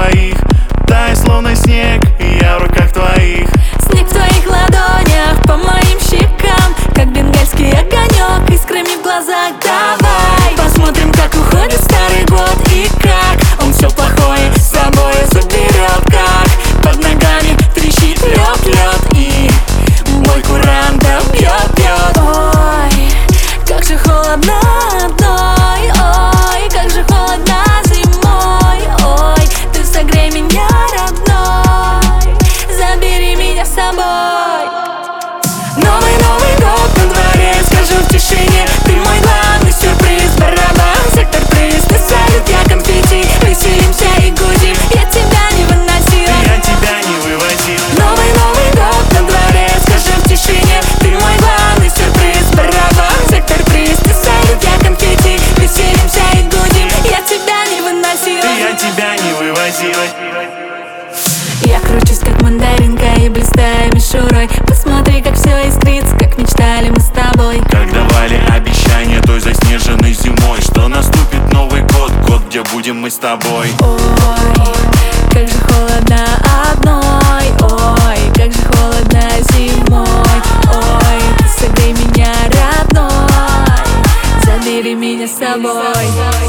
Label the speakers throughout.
Speaker 1: твоих, тай словно снег, и я в руках твоих.
Speaker 2: Снег в твоих ладонях, по моим щекам, как бенгальский огонек, искрами в глазах. Давай посмотрим, как уходит старый год, и как он все плохое с собой заберет. Как под ногами трещит лед, и мой курантом бьет. Ой, как же холодно одной, ой, как же холодно зимой. Ой, ты согрей меня, родной, забери меня с собой. Новый год на дворе, скажу в тишине, ты мой главный сюрприз. Барабан, сектор приз, ты салют, я конфетти, веселимся и гудим. Я тебя не выносила,
Speaker 1: Я тебя не вывозил.
Speaker 2: Новый год на дворе, скажи в тишине, ты мой главный сюрприз. Барабан, сектор приз, ты салют, я конфетти, веселимся и гудим. Я тебя не выносила,
Speaker 1: Я тебя не вывозила.
Speaker 2: я кручусь, как мандаринка, и блистаю мишурой. Посмотри, как все искрится, как мечтали мы с тобой.
Speaker 1: Как давали обещания той заснеженной зимой, что наступит Новый год, год, где будем мы с тобой.
Speaker 2: Ой, как же холодно одной, ой, как же холодно зимой. Ой, ты согрей меня, родной, забери меня с собой.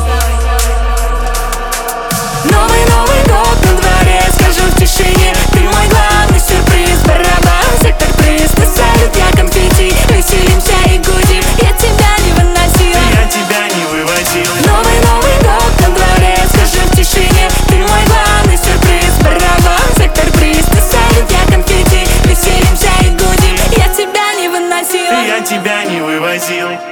Speaker 2: Новый год на дворе, скажу в тишине, ты мой главный сюрприз. Барабан, сектор приз, ты салют, я конфетти, веселимся и гудим. Я тебя не выносила,
Speaker 1: Я тебя не вывозил.
Speaker 2: Новый год на дворе, скажи в тишине, ты мой главный сюрприз. Барабан, сектор приз, ты салют, я конфетти, веселимся и гудим. Я тебя не выносила,
Speaker 1: Я тебя не вывозил.